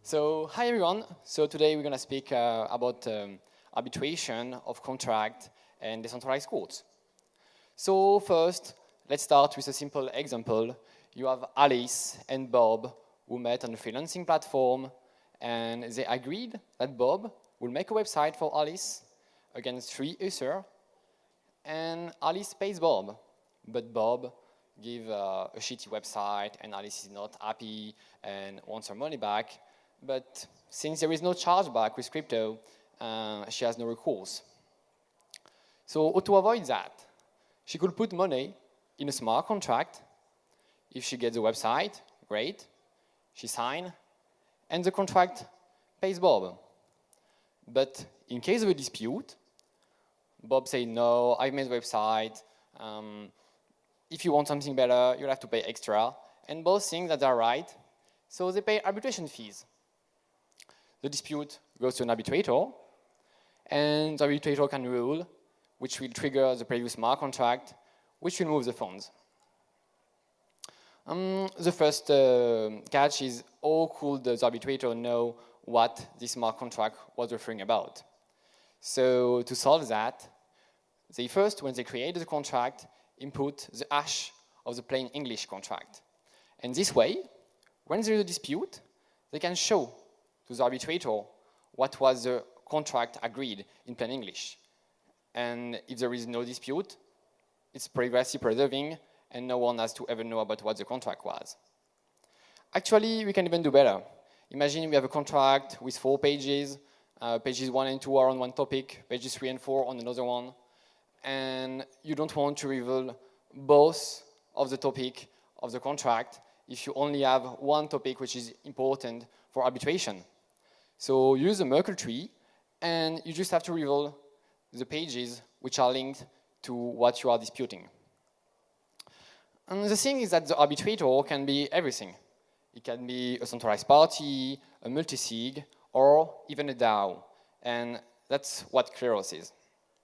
So, hi everyone. So today we're going to speak about arbitration of contract and decentralized courts. So first, let's start with a simple example. You have Alice and Bob who met on a freelancing platform, and they agreed that Bob will make a website for Alice against 3 users, and Alice pays Bob. But Bob gives a shitty website, and Alice is not happy and wants her money back. But since there is no chargeback with crypto, she has no recourse. So to avoid that, she could put money in a smart contract. If she gets the website, great, she signs, and the contract pays Bob. But in case of a dispute, Bob says, no, I made the website. If you want something better, you'll have to pay extra. And both think that they're right, so they pay arbitration fees. The dispute goes to an arbitrator, and the arbitrator can rule, which will trigger the previous smart contract, which will move the funds. The first catch is how could the arbitrator know what this smart contract was referring about? So to solve that, they first, when they create the contract, input the hash of the plain English contract. And this way, when there is a dispute, they can show to the arbitrator what was the contract agreed in plain English. And if there is no dispute, it's privacy preserving, and no one has to ever know about what the contract was. Actually, we can even do better. Imagine we have a contract with 4 pages. Pages 1 and 2 are on one topic, pages 3 and 4 on another one. And you don't want to reveal both of the topic of the contract if you only have one topic which is important for arbitration. So use a Merkle tree, and you just have to reveal the pages which are linked to what you are disputing. And the thing is that the arbitrator can be everything. It can be a centralized party, a multisig, or even a DAO. And that's what Kleros is.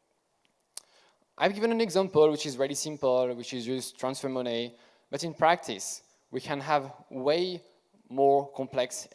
I've given an example which is really simple, which is just transfer money. But in practice, we can have way more complex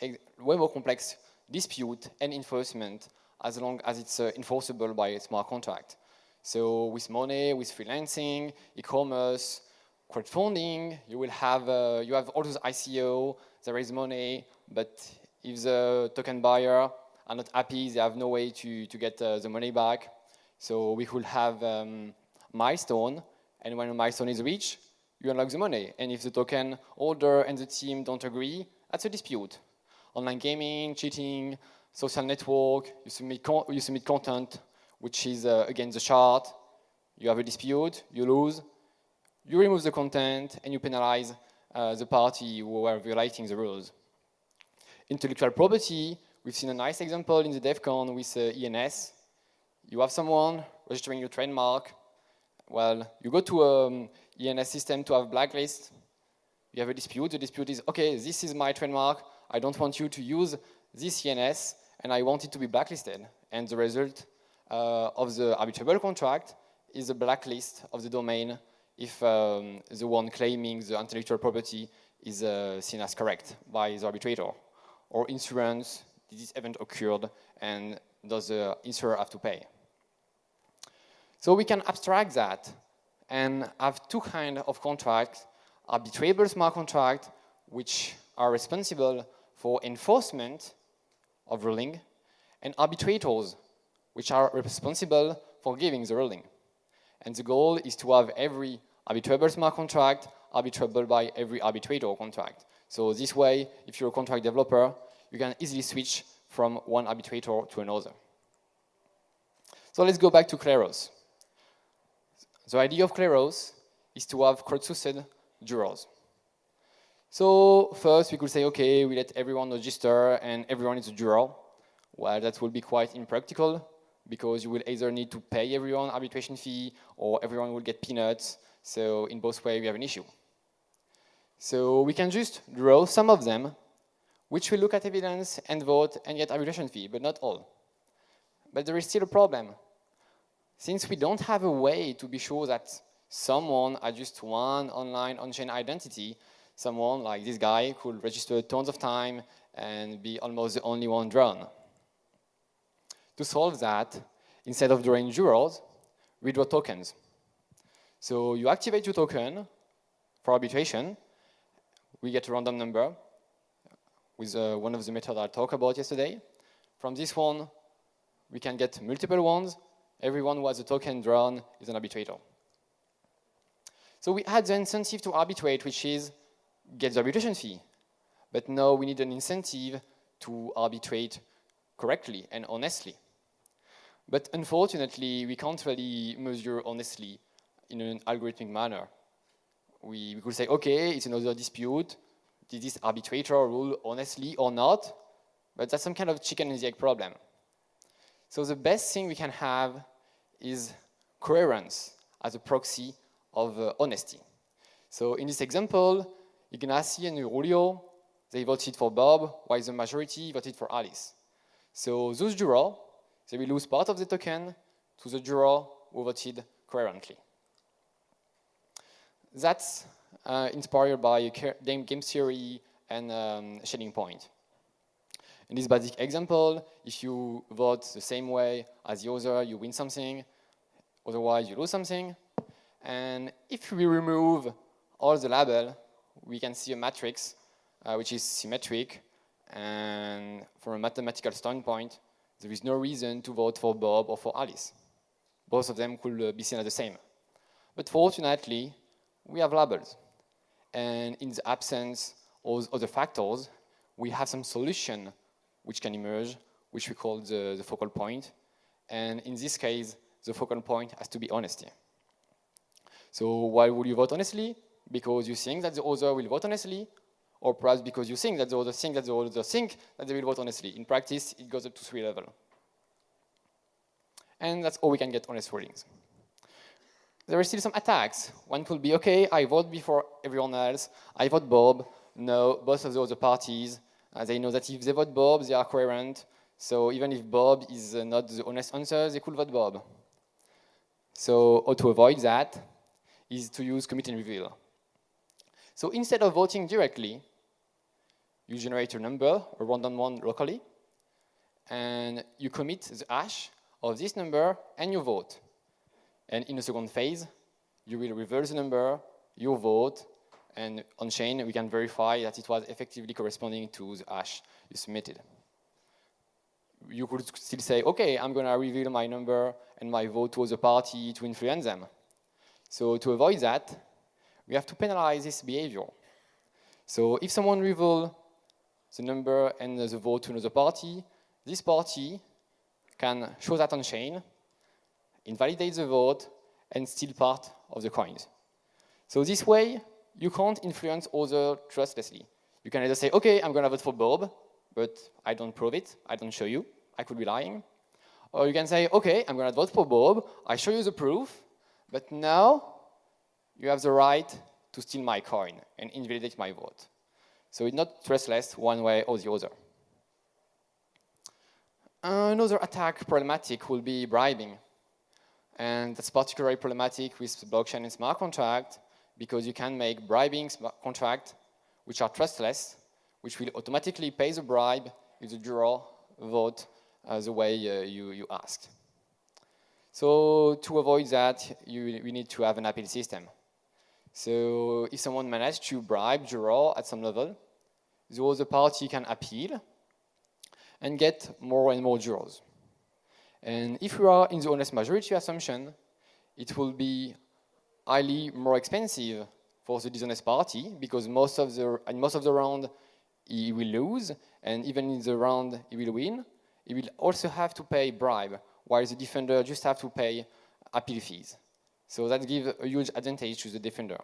dispute and enforcement as long as it's enforceable by a smart contract. So with money, with freelancing, e-commerce, crowdfunding, you have all those ICO, there is money, but if the token buyer are not happy, they have no way to get the money back. So we could have milestone, and when a milestone is reached, you unlock the money. And if the token holder and the team don't agree, that's a dispute. Online gaming, cheating, social network, you submit content which is against the chart, you have a dispute, you lose, you remove the content, and you penalize the party who are violating the rules. Intellectual property, we've seen a nice example in the DevCon with ENS. You have someone registering your trademark. Well, you go to ENS system to have blacklist. You have a dispute. The dispute is, okay, this is my trademark. I don't want you to use this ENS, and I want it to be blacklisted. And the result of the arbitrable contract is a blacklist of the domain if the one claiming the intellectual property is seen as correct by the arbitrator. Or insurance, this event occurred, and does the insurer have to pay? So we can abstract that and have 2 kinds of contracts: arbitrable smart contract, which are responsible for enforcement of ruling, and arbitrators, which are responsible for giving the ruling. And the goal is to have every arbitrable smart contract arbitrable by every arbitrator contract. So this way, if you're a contract developer, you can easily switch from one arbitrator to another. So let's go back to Kleros. The idea of Kleros is to have crowdsourced jurors. So first we could say, okay, we let everyone register and everyone is a juror. Well, that will be quite impractical because you will either need to pay everyone arbitration fee or everyone will get peanuts. So in both ways we have an issue. So we can just draw some of them, which will look at evidence and vote and get arbitration fee, but not all. But there is still a problem. Since we don't have a way to be sure that someone has just one online on-chain identity, someone like this guy could register tons of time and be almost the only one drawn. To solve that, instead of drawing jurors, we draw tokens. So you activate your token for arbitration. We get a random number with one of the methods I talked about yesterday. From this one, we can get multiple ones. Everyone who has a token drawn is an arbitrator. So we add the incentive to arbitrate, which is get the arbitration fee. But now we need an incentive to arbitrate correctly and honestly. But unfortunately, we can't really measure honestly in an algorithmic manner. We could say, okay, it's another dispute. Did this arbitrator rule honestly or not? But that's some kind of chicken and the egg problem. So the best thing we can have is coherence as a proxy of honesty. So in this example, Ignacy and Julio, they voted for Bob, while the majority voted for Alice. So those jurors, they will lose part of the token to the juror who voted coherently. That's inspired by game theory and shading point. In this basic example, if you vote the same way as the other, you win something, otherwise you lose something. And if we remove all the label, we can see a matrix which is symmetric, and from a mathematical standpoint, there is no reason to vote for Bob or for Alice. Both of them could be seen as the same. But fortunately, we have labels. And in the absence of other factors, we have some solution which can emerge, which we call the focal point. And in this case, the focal point has to be honesty. So why would you vote honestly? Because you think that the other will vote honestly, or perhaps because you think that the other think that the other think that they will vote honestly. In practice, it goes up to 3 levels. And that's how we can get honest rulings. There are still some attacks. One could be, okay, I vote before everyone else. I vote Bob. No, both of the other parties, they know that if they vote Bob, they are coherent. So even if Bob is not the honest answer, they could vote Bob. So how to avoid that is to use commit and reveal. So instead of voting directly, you generate a number, a random one locally, and you commit the hash of this number and you vote. And in the second phase, you will reverse the number, you vote, and on chain we can verify that it was effectively corresponding to the hash you submitted. You could still say, okay, I'm going to reveal my number and my vote to the party to influence them. So to avoid that, we have to penalize this behavior. So if someone reveals the number and the vote to another party, this party can show that on chain, invalidate the vote, and steal part of the coins. So this way, you can't influence others trustlessly. You can either say, okay, I'm going to vote for Bob, but I don't prove it, I don't show you, I could be lying. Or you can say, okay, I'm going to vote for Bob, I show you the proof, but now you have the right to steal my coin and invalidate my vote. So it's not trustless one way or the other. Another attack problematic will be bribing. And that's particularly problematic with blockchain and smart contract because you can make bribing smart contracts which are trustless, which will automatically pay the bribe if the juror vote the way you asked. So to avoid that, we need to have an appeal system. So if someone managed to bribe juror at some level, the other party can appeal and get more and more jurors. And if we are in the honest majority assumption, it will be highly more expensive for the dishonest party because in most of the round he will lose, and even in the round he will win. He will also have to pay bribe, while the defender just have to pay appeal fees. So that gives a huge advantage to the defender.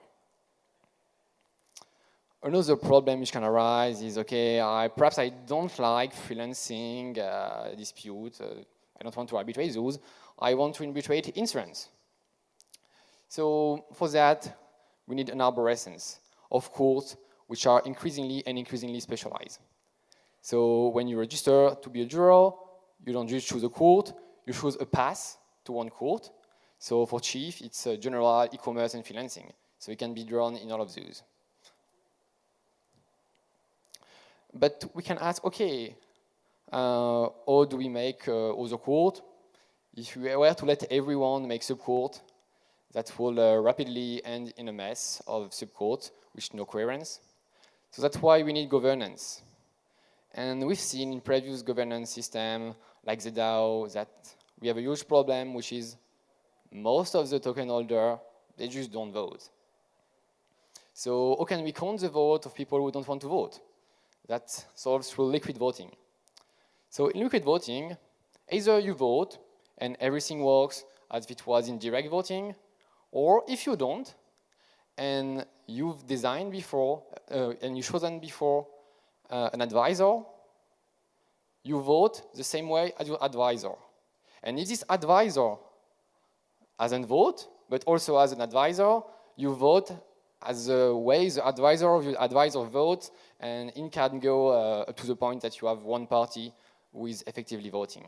Another problem which can arise is, okay, perhaps I don't like freelancing dispute. I don't want to arbitrate those. I want to arbitrate insurance. So for that, we need an arborescence of courts which are increasingly specialized. So when you register to be a juror, you don't just choose a court, you choose a pass to one court. So for chief, it's general, e-commerce, and freelancing. So it can be drawn in all of those. But we can ask, okay, how do we make other court? If we were to let everyone make subcourt, that will rapidly end in a mess of subcourt with no coherence. So that's why we need governance. And we've seen in previous governance systems like the DAO that we have a huge problem, which is most of the token holder, they just don't vote. So how can we count the vote of people who don't want to vote? That solves through liquid voting. So in liquid voting, either you vote and everything works as if it was in direct voting, or if you don't, and you've designed before, and you've chosen before an advisor, you vote the same way as your advisor. And if this advisor hasn't voted, but also as an advisor, you vote as the way the advisor of your advisor votes, and it can go up to the point that you have one party who is effectively voting.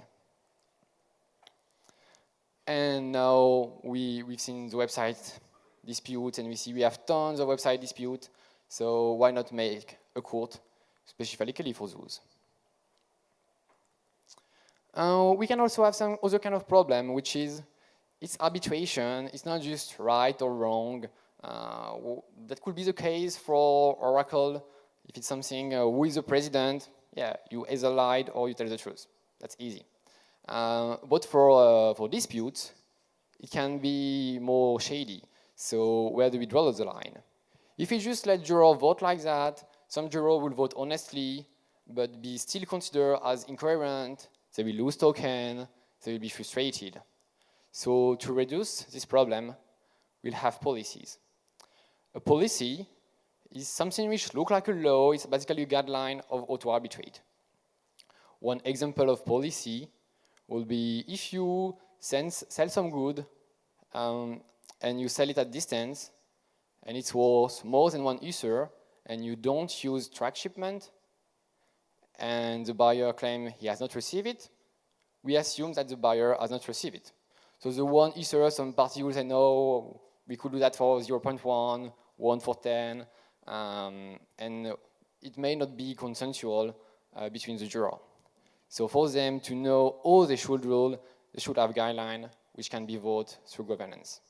And now we've seen the website dispute, and we see we have tons of website dispute. So why not make a court specifically for those? We can also have some other kind of problem, which is it's arbitration. It's not just right or wrong. That could be the case for Oracle. If it's something, who is the president? Yeah, you either lied or you tell the truth. That's easy. But for disputes, it can be more shady. So where do we draw the line? If we just let jurors vote like that, some jurors will vote honestly, but be still considered as incoherent. They will lose token. They will be frustrated. So to reduce this problem, we'll have policies. A policy is something which looks like a law. It's basically a guideline of how to arbitrate. One example of policy will be if you sell some good and you sell it at distance and it's worth more than 1 Ether and you don't use track shipment and the buyer claims he has not received it, we assume that the buyer has not received it. So the 1 Ether, some party will say, no, we could do that for 0.1, 1 for 10, and it may not be consensual between the juror. So for them to know how they should rule, they should have guidelines which can be voted through governance.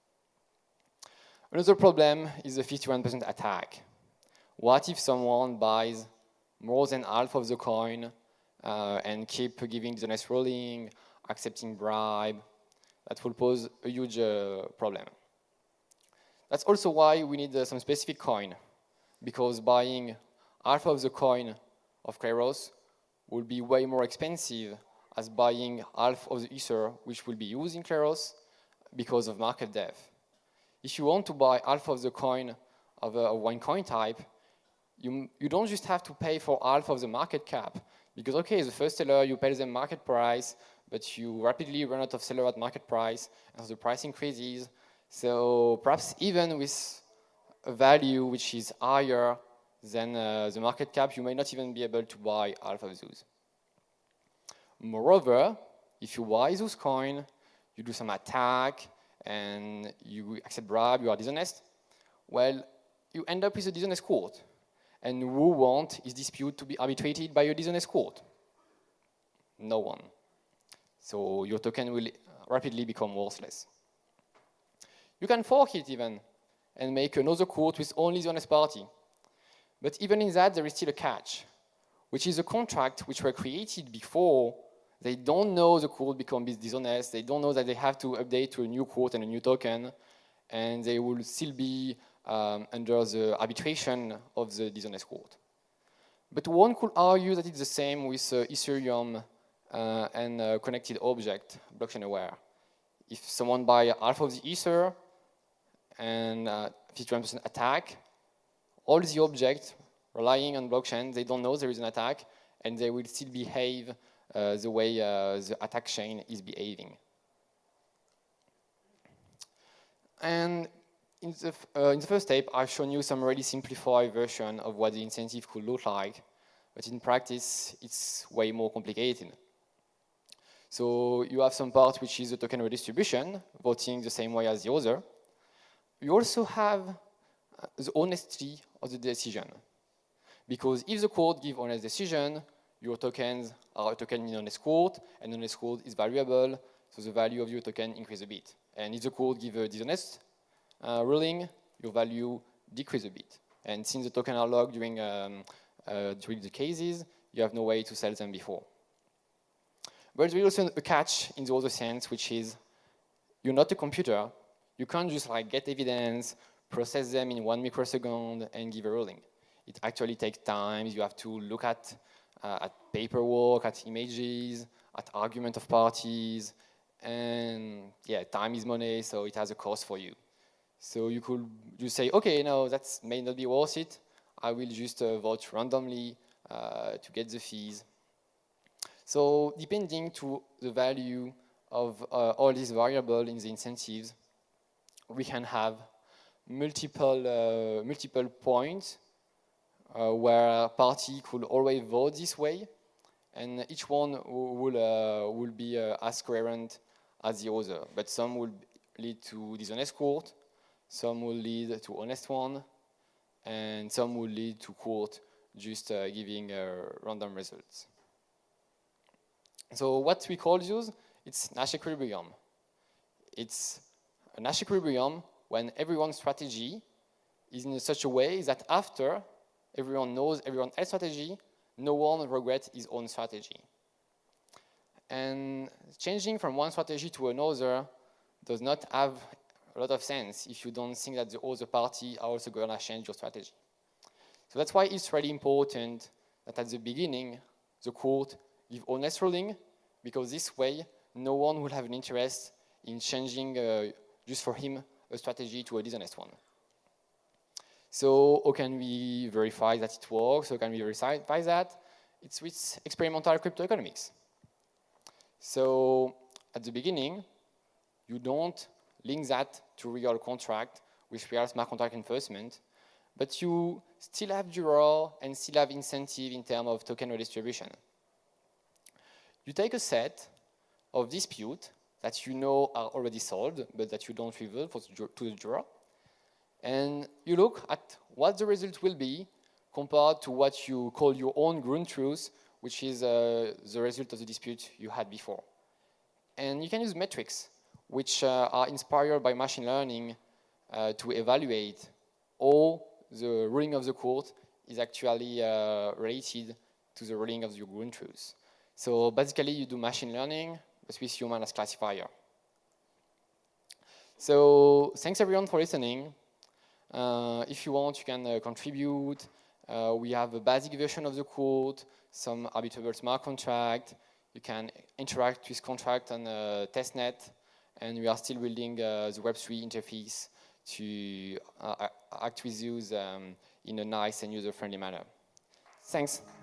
Another problem is the 51% attack. What if someone buys more than half of the coin and keep giving dishonest ruling, accepting bribe? That will pose a huge problem. That's also why we need some specific coin, because buying half of the coin of Kairos will be way more expensive as buying half of the Ether, which will be used in Kairos because of market depth. If you want to buy half of the coin of one coin type, you don't just have to pay for half of the market cap, because okay, the first seller, you pay them market price, but you rapidly run out of seller at market price, and the price increases. So perhaps even with a value which is higher than the market cap, you may not even be able to buy half of those. Moreover, if you buy those coins, you do some attack, and you accept bribe, you are dishonest, well, you end up with a dishonest court. And who wants his dispute to be arbitrated by a dishonest court? No one. So your token will rapidly become worthless. You can fork it even and make another court with only the honest party. But even in that, there is still a catch, which is a contract which were created before. They don't know the court becomes dishonest. They don't know that they have to update to a new court and a new token, and they will still be under the arbitration of the dishonest court. But one could argue that it's the same with Ethereum and connected object, blockchain aware. If someone buys half of the Ether and 51% attack, all the objects relying on blockchain, they don't know there is an attack, and they will still behave the way the attack chain is behaving. And in the first step, I've shown you some really simplified version of what the incentive could look like, but in practice, it's way more complicated. So you have some part which is the token redistribution, voting the same way as the other. You also have the honesty of the decision. Because if the court gives honest decision, your tokens are a token in honest court, and honest court is valuable, so the value of your token increases a bit. And if the court gives a dishonest ruling, your value decreases a bit. And since the tokens are locked during the cases, you have no way to sell them before. But there is also a catch in the other sense, which is you're not a computer. You can't just like get evidence, process them in 1 microsecond, and give a ruling. It actually takes time. You have to look at paperwork, at images, at argument of parties, and yeah, time is money, so it has a cost for you. So you could just say, okay, no, that may not be worth it. I will just vote randomly to get the fees. So depending to the value of all these variables in the incentives, we can have multiple points where a party could always vote this way, and each one will be as coherent as the other. But some will lead to dishonest court, some will lead to honest one, and some will lead to court just giving random results. So what we call those, it's Nash equilibrium. It's a Nash equilibrium when everyone's strategy is in such a way that after everyone knows everyone else's strategy, no one regrets his own strategy. And changing from one strategy to another does not have a lot of sense if you don't think that the other party are also going to change your strategy. So that's why it's really important that at the beginning, the court give honest ruling, because this way, no one will have an interest in changing just for him a strategy to a dishonest one. So how can we verify that it works? How can we verify that? It's with experimental cryptoeconomics. So at the beginning, you don't link that to real contract with real smart contract enforcement, but you still have draw and still have incentive in terms of token redistribution. You take a set of disputes that you know are already solved, but that you don't reveal to the juror, and you look at what the result will be compared to what you call your own ground truth, which is the result of the dispute you had before. And you can use metrics, which are inspired by machine learning to evaluate how the ruling of the court is actually related to the ruling of your ground truth. So basically, you do machine learning, but with human as classifier. So thanks everyone for listening. If you want, you can contribute. We have a basic version of the code, some arbitrable smart contract. You can interact with contract on testnet, and we are still building the Web3 interface to act with you in a nice and user-friendly manner. Thanks.